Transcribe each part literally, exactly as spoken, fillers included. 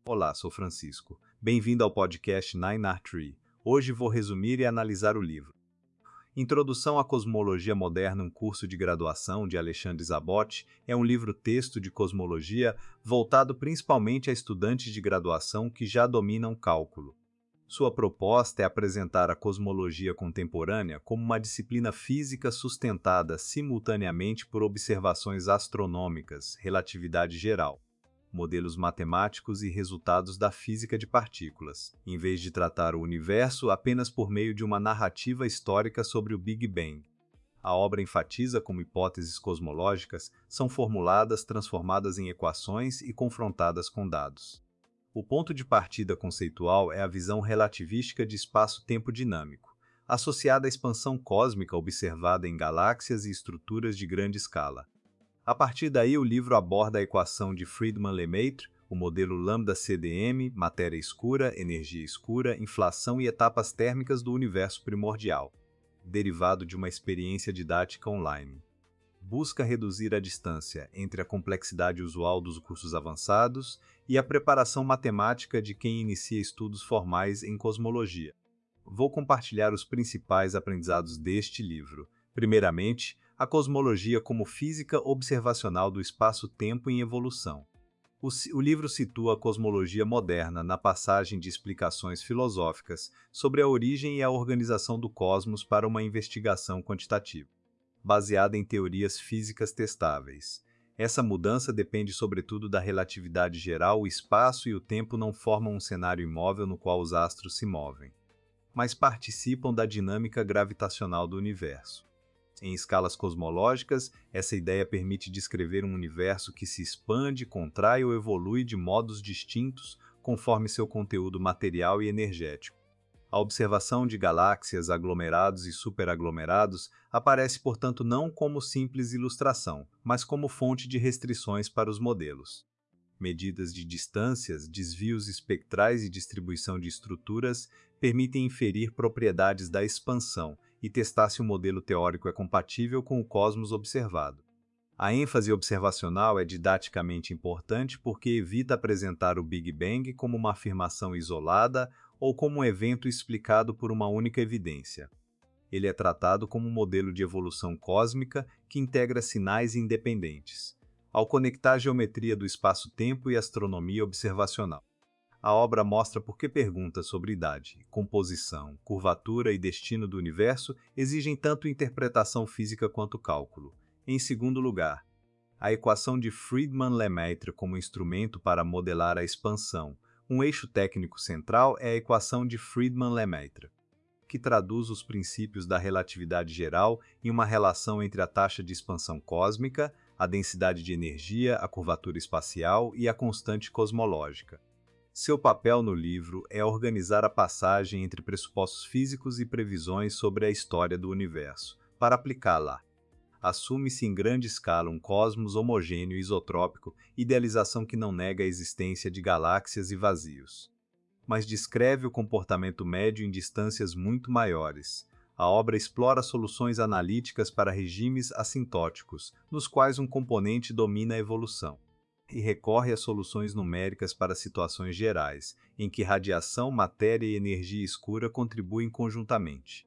Olá, sou Francisco. Bem-vindo ao podcast Nine R Tree. Hoje vou resumir e analisar o livro Introdução à Cosmologia Moderna, um curso de graduação, de Alexandre Zabotti, é um livro-texto de cosmologia voltado principalmente a estudantes de graduação que já dominam cálculo. Sua proposta é apresentar a cosmologia contemporânea como uma disciplina física sustentada simultaneamente por observações astronômicas, relatividade geral, modelos matemáticos e resultados da física de partículas, em vez de tratar o universo apenas por meio de uma narrativa histórica sobre o Big Bang. A obra enfatiza como hipóteses cosmológicas são formuladas, transformadas em equações e confrontadas com dados. O ponto de partida conceitual é a visão relativística de espaço-tempo dinâmico, associada à expansão cósmica observada em galáxias e estruturas de grande escala. A partir daí, o livro aborda a equação de Friedmann-Lemaitre, o modelo lambda-C D M, matéria escura, energia escura, inflação e etapas térmicas do universo primordial, derivado de uma experiência didática online. Busca reduzir a distância entre a complexidade usual dos cursos avançados e a preparação matemática de quem inicia estudos formais em cosmologia. Vou compartilhar os principais aprendizados deste livro. Primeiramente, a cosmologia como física observacional do espaço-tempo em evolução. O, o livro situa a cosmologia moderna na passagem de explicações filosóficas sobre a origem e a organização do cosmos para uma investigação quantitativa, baseada em teorias físicas testáveis. Essa mudança depende sobretudo da relatividade geral. O espaço e o tempo não formam um cenário imóvel no qual os astros se movem, mas participam da dinâmica gravitacional do universo. Em escalas cosmológicas, essa ideia permite descrever um universo que se expande, contrai ou evolui de modos distintos conforme seu conteúdo material e energético. A observação de galáxias, aglomerados e superaglomerados aparece, portanto, não como simples ilustração, mas como fonte de restrições para os modelos. Medidas de distâncias, desvios espectrais e distribuição de estruturas permitem inferir propriedades da expansão e testar se o modelo teórico é compatível com o cosmos observado. A ênfase observacional é didaticamente importante porque evita apresentar o Big Bang como uma afirmação isolada ou como um evento explicado por uma única evidência. Ele é tratado como um modelo de evolução cósmica que integra sinais independentes, ao conectar a geometria do espaço-tempo e astronomia observacional. A obra mostra por que perguntas sobre idade, composição, curvatura e destino do universo exigem tanto interpretação física quanto cálculo. Em segundo lugar, a equação de Friedmann-Lemaitre como instrumento para modelar a expansão. Um eixo técnico central é a equação de Friedmann-Lemaitre, que traduz os princípios da relatividade geral em uma relação entre a taxa de expansão cósmica, a densidade de energia, a curvatura espacial e a constante cosmológica. Seu papel no livro é organizar a passagem entre pressupostos físicos e previsões sobre a história do universo. Para aplicá-la, assume-se em grande escala um cosmos homogêneo e isotrópico, idealização que não nega a existência de galáxias e vazios, mas descreve o comportamento médio em distâncias muito maiores. A obra explora soluções analíticas para regimes assintóticos, nos quais um componente domina a evolução, e recorre a soluções numéricas para situações gerais, em que radiação, matéria e energia escura contribuem conjuntamente.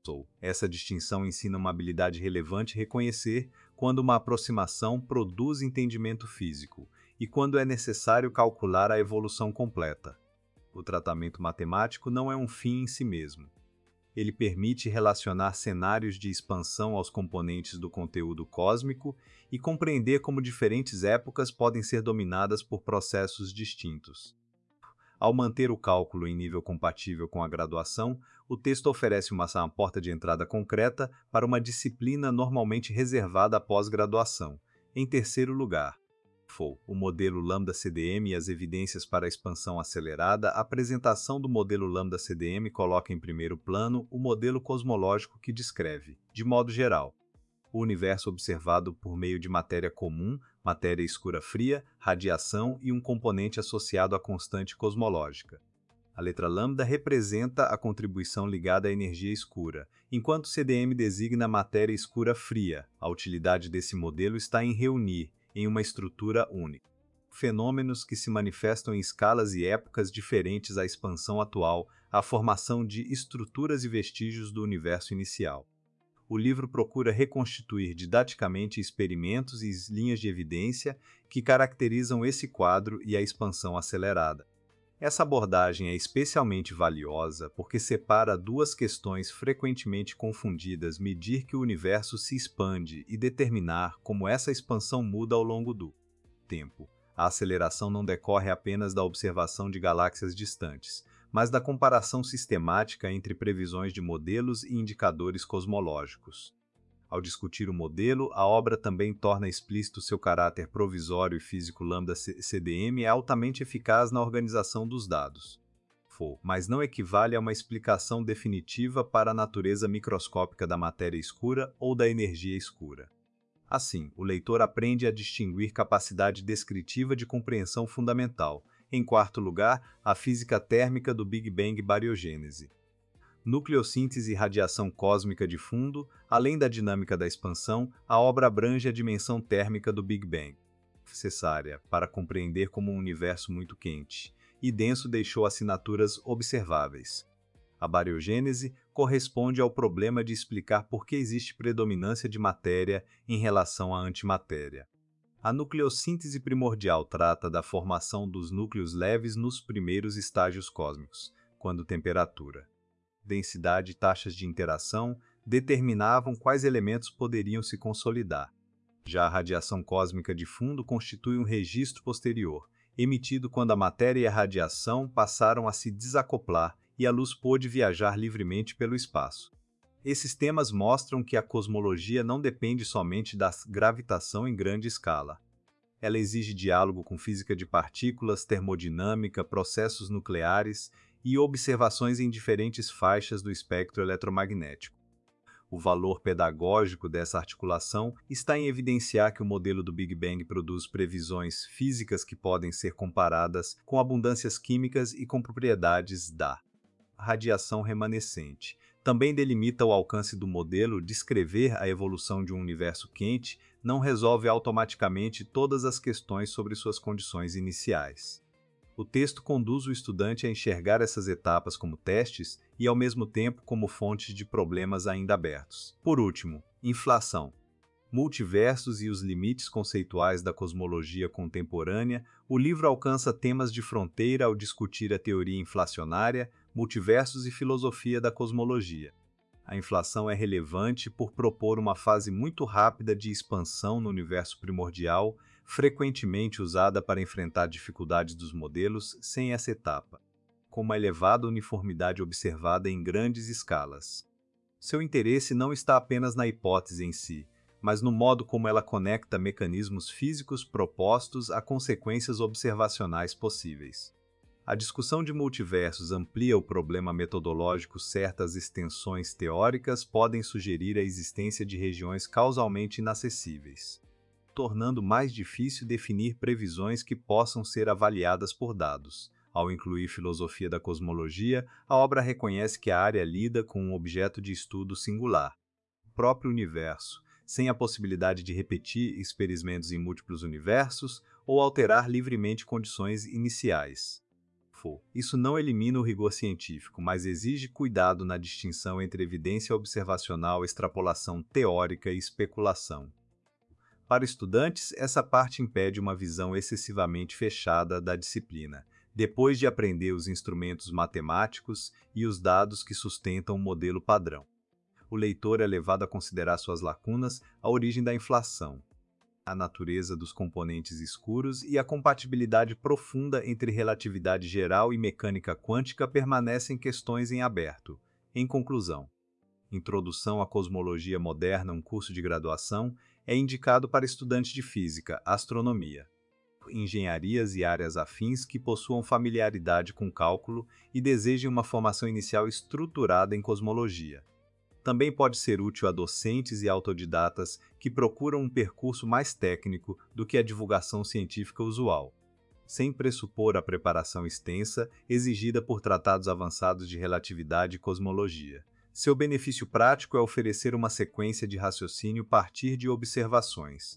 Essa distinção ensina uma habilidade relevante reconhecer quando uma aproximação produz entendimento físico e quando é necessário calcular a evolução completa. O tratamento matemático não é um fim em si mesmo. Ele permite relacionar cenários de expansão aos componentes do conteúdo cósmico e compreender como diferentes épocas podem ser dominadas por processos distintos. Ao manter o cálculo em nível compatível com a graduação, o texto oferece uma porta de entrada concreta para uma disciplina normalmente reservada à pós-graduação. Em terceiro lugar, o modelo lambda-C D M e as evidências para a expansão acelerada. A apresentação do modelo lambda-C D M coloca em primeiro plano o modelo cosmológico que descreve, de modo geral, o universo observado por meio de matéria comum, matéria escura fria, radiação e um componente associado à constante cosmológica. A letra lambda representa a contribuição ligada à energia escura, enquanto C D M designa matéria escura fria. A utilidade desse modelo está em reunir, em uma estrutura única, fenômenos que se manifestam em escalas e épocas diferentes à expansão atual, à formação de estruturas e vestígios do universo inicial. O livro procura reconstituir didaticamente experimentos e linhas de evidência que caracterizam esse quadro e a expansão acelerada. Essa abordagem é especialmente valiosa porque separa duas questões frequentemente confundidas: medir que o universo se expande e determinar como essa expansão muda ao longo do tempo. A aceleração não decorre apenas da observação de galáxias distantes, mas da comparação sistemática entre previsões de modelos e indicadores cosmológicos. Ao discutir o modelo, a obra também torna explícito seu caráter provisório e físico. Lambda C D M é altamente eficaz na organização dos dados, mas não equivale a uma explicação definitiva para a natureza microscópica da matéria escura ou da energia escura. Assim, o leitor aprende a distinguir capacidade descritiva de compreensão fundamental. Em quarto lugar, a física térmica do Big Bang. Bariogênese, nucleossíntese e radiação cósmica de fundo. Além da dinâmica da expansão, a obra abrange a dimensão térmica do Big Bang, necessária para compreender como um universo muito quente e denso deixou assinaturas observáveis. A bariogênese corresponde ao problema de explicar por que existe predominância de matéria em relação à antimatéria. A nucleossíntese primordial trata da formação dos núcleos leves nos primeiros estágios cósmicos, quando temperatura, densidade e taxas de interação determinavam quais elementos poderiam se consolidar. Já a radiação cósmica de fundo constitui um registro posterior, emitido quando a matéria e a radiação passaram a se desacoplar e a luz pôde viajar livremente pelo espaço. Esses temas mostram que a cosmologia não depende somente da gravitação em grande escala. Ela exige diálogo com física de partículas, termodinâmica, processos nucleares e observações em diferentes faixas do espectro eletromagnético. O valor pedagógico dessa articulação está em evidenciar que o modelo do Big Bang produz previsões físicas que podem ser comparadas com abundâncias químicas e com propriedades da radiação remanescente. Também delimita o alcance do modelo. Descrever a evolução de um universo quente não resolve automaticamente todas as questões sobre suas condições iniciais. O texto conduz o estudante a enxergar essas etapas como testes e, ao mesmo tempo, como fontes de problemas ainda abertos. Por último, inflação. Multiversos e os limites conceituais da cosmologia contemporânea. O livro alcança temas de fronteira ao discutir a teoria inflacionária, multiversos e filosofia da cosmologia. A inflação é relevante por propor uma fase muito rápida de expansão no universo primordial, frequentemente usada para enfrentar dificuldades dos modelos sem essa etapa, com uma elevada uniformidade observada em grandes escalas. Seu interesse não está apenas na hipótese em si, mas no modo como ela conecta mecanismos físicos propostos a consequências observacionais possíveis. A discussão de multiversos amplia o problema metodológico. Certas extensões teóricas podem sugerir a existência de regiões causalmente inacessíveis, tornando mais difícil definir previsões que possam ser avaliadas por dados. Ao incluir filosofia da cosmologia, a obra reconhece que a área lida com um objeto de estudo singular, o próprio universo, sem a possibilidade de repetir experimentos em múltiplos universos ou alterar livremente condições iniciais. Isso não elimina o rigor científico, mas exige cuidado na distinção entre evidência observacional, extrapolação teórica e especulação. Para estudantes, essa parte impede uma visão excessivamente fechada da disciplina, depois de aprender os instrumentos matemáticos e os dados que sustentam o modelo padrão. O leitor é levado a considerar suas lacunas, a origem da inflação, a natureza dos componentes escuros e a compatibilidade profunda entre relatividade geral e mecânica quântica permanecem questões em aberto. Em conclusão, Introdução à Cosmologia Moderna, um curso de graduação, é indicado para estudantes de física, astronomia, engenharias e áreas afins que possuam familiaridade com cálculo e desejem uma formação inicial estruturada em cosmologia. Também pode ser útil a docentes e autodidatas que procuram um percurso mais técnico do que a divulgação científica usual, sem pressupor a preparação extensa exigida por tratados avançados de relatividade e cosmologia. Seu benefício prático é oferecer uma sequência de raciocínio a partir de observações,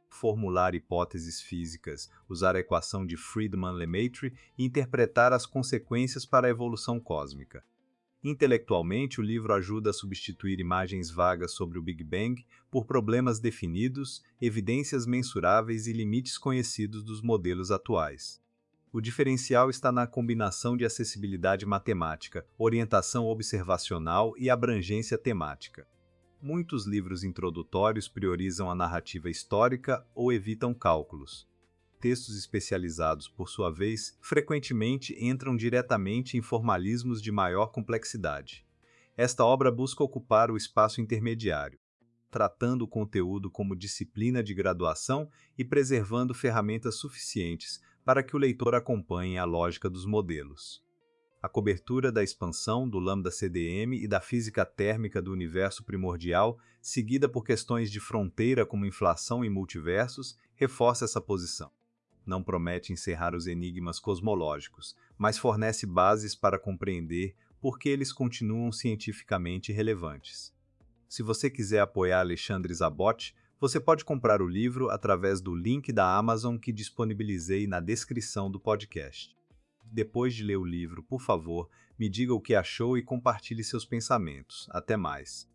formular hipóteses físicas, usar a equação de Friedmann-Lemaitre e interpretar as consequências para a evolução cósmica. Intelectualmente, o livro ajuda a substituir imagens vagas sobre o Big Bang por problemas definidos, evidências mensuráveis e limites conhecidos dos modelos atuais. O diferencial está na combinação de acessibilidade matemática, orientação observacional e abrangência temática. Muitos livros introdutórios priorizam a narrativa histórica ou evitam cálculos. Textos especializados, por sua vez, frequentemente entram diretamente em formalismos de maior complexidade. Esta obra busca ocupar o espaço intermediário, tratando o conteúdo como disciplina de graduação e preservando ferramentas suficientes para que o leitor acompanhe a lógica dos modelos. A cobertura da expansão do lambda-C D M e da física térmica do universo primordial, seguida por questões de fronteira como inflação e multiversos, reforça essa posição. Não promete encerrar os enigmas cosmológicos, mas fornece bases para compreender por que eles continuam cientificamente relevantes. Se você quiser apoiar Alexandre Zabot, você pode comprar o livro através do link da Amazon que disponibilizei na descrição do podcast. Depois de ler o livro, por favor, me diga o que achou e compartilhe seus pensamentos. Até mais!